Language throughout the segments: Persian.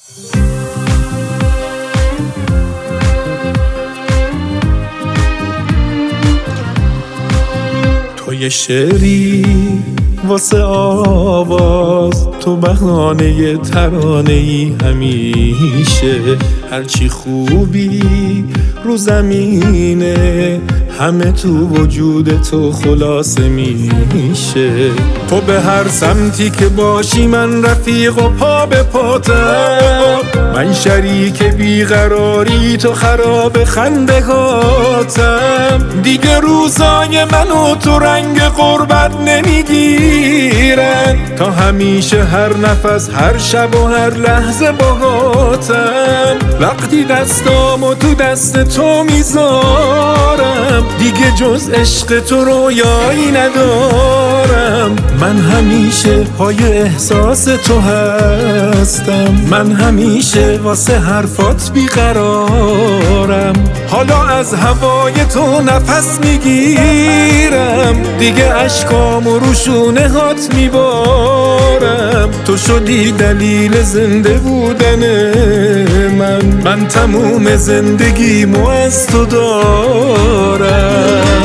تو یه شعری واسه آواز، تو بهانه ترانه‌ای همیشه. هرچی خوبی رو زمینه، همه تو وجود تو خلاصه میشه. تو به هر سمتی که باشی من رفیق و پا به پاتم، من شریک بیقراری تو خراب خندهاتم. دیگه روزای منو تو رنگ غربت نمیگیرن، تا همیشه هر نفس هر شب و هر لحظه باهاتم. وقتی دستامو تو دست تو میذارم، دیگه جز عشق تو رویایی ندارم. من همیشه پای احساس تو هستم، من همیشه واسه حرفات بیقرارم. حالا از هوای تو نفس میگیرم، دیگه اشکامو رو شونه هات میبارم. تو شدی دلیل زنده بودن من تموم زندگیمو از تو دارم.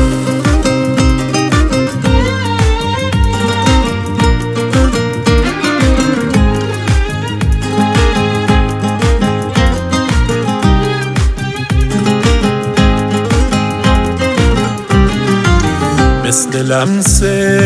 مثل لمس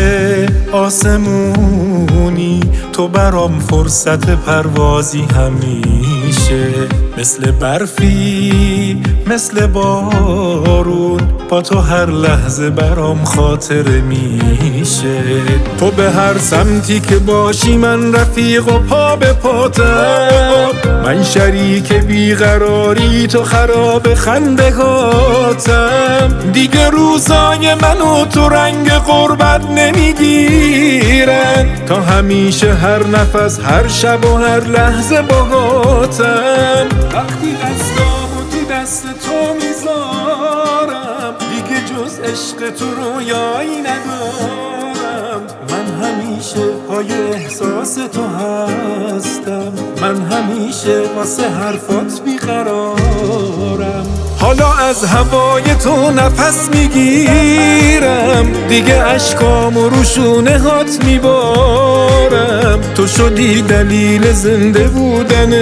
آسمونی تو برام فرصت پروازی همیشه. مثل برفی مثل بارون، با تو هر لحظه برام خاطره میشه. تو به هر سمتی که باشی من رفیق و پا به پاتم، من شریک بیقراری تو خراب خندهاتم. دیگه روزای منو تو رنگ غربت نمیگیرن، تا همیشه هر نفس هر شب و هر لحظه باهاتم. وقتی دستامو تو دست تو میذارم، دیگه جز عشق تو رویایی ندارم. من همیشه پای احساس تو هستم، من همیشه واسه حرفات بیقرارم. حالا از هوای تو نفس میگیرم، دیگه اشکامو رو شونه هات میبارم. تو شدی دلیل زنده بودن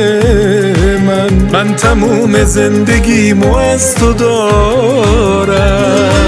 من تموم زندگیمو از تو دارم.